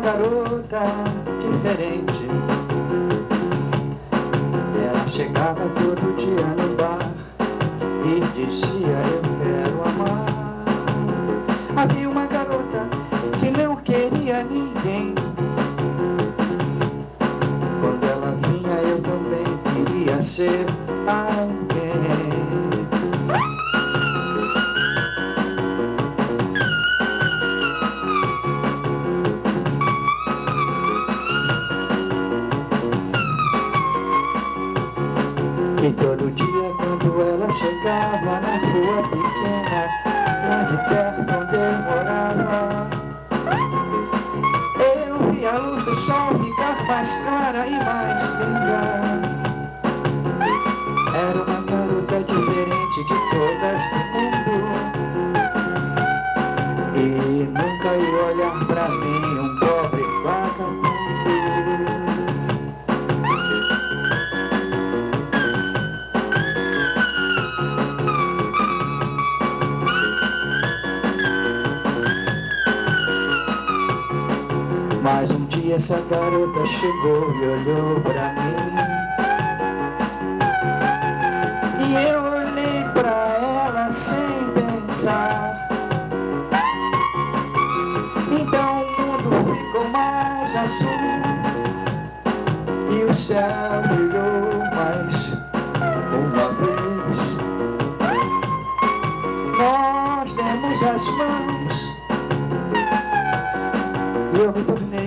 garota diferente. Ela chegava todo dia no bar e dizia: eu quero amar. Havia uma garota que não queria ninguém. Quando ela vinha eu também queria ser alguém. E todo dia quando ela chegava na rua pequena, lá de perto onde eu morava, eu via a luz do sol ficar mais clara e mais linda. Era uma garota diferente de todas do mundo, e nunca ia olhar pra mim, um pobre vagabundo. Mas um dia essa garota chegou e olhou pra mim, e eu olhei pra ela sem pensar. Então o mundo ficou mais azul e o céu brilhou mais uma vez. Nós demos as mãos e eu me tornei